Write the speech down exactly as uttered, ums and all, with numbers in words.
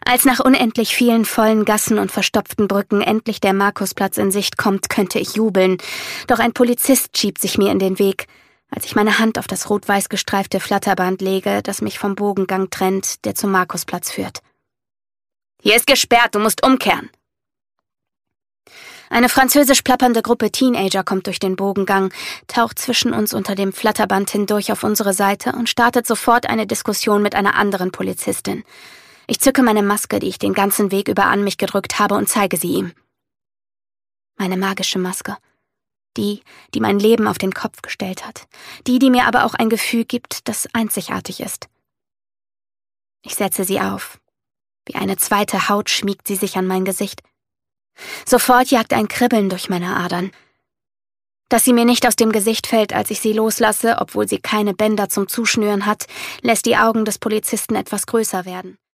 Als nach unendlich vielen vollen Gassen und verstopften Brücken endlich der Markusplatz in Sicht kommt, könnte ich jubeln. Doch ein Polizist schiebt sich mir in den Weg, als ich meine Hand auf das rot-weiß gestreifte Flatterband lege, das mich vom Bogengang trennt, der zum Markusplatz führt. »Hier ist gesperrt, du musst umkehren!« Eine französisch plappernde Gruppe Teenager kommt durch den Bogengang, taucht zwischen uns unter dem Flatterband hindurch auf unsere Seite und startet sofort eine Diskussion mit einer anderen Polizistin. Ich zücke meine Maske, die ich den ganzen Weg über an mich gedrückt habe, und zeige sie ihm. Meine magische Maske. Die, die mein Leben auf den Kopf gestellt hat. Die, die mir aber auch ein Gefühl gibt, das einzigartig ist. Ich setze sie auf. Wie eine zweite Haut schmiegt sie sich an mein Gesicht. Sofort jagt ein Kribbeln durch meine Adern. Dass sie mir nicht aus dem Gesicht fällt, als ich sie loslasse, obwohl sie keine Bänder zum Zuschnüren hat, lässt die Augen des Polizisten etwas größer werden.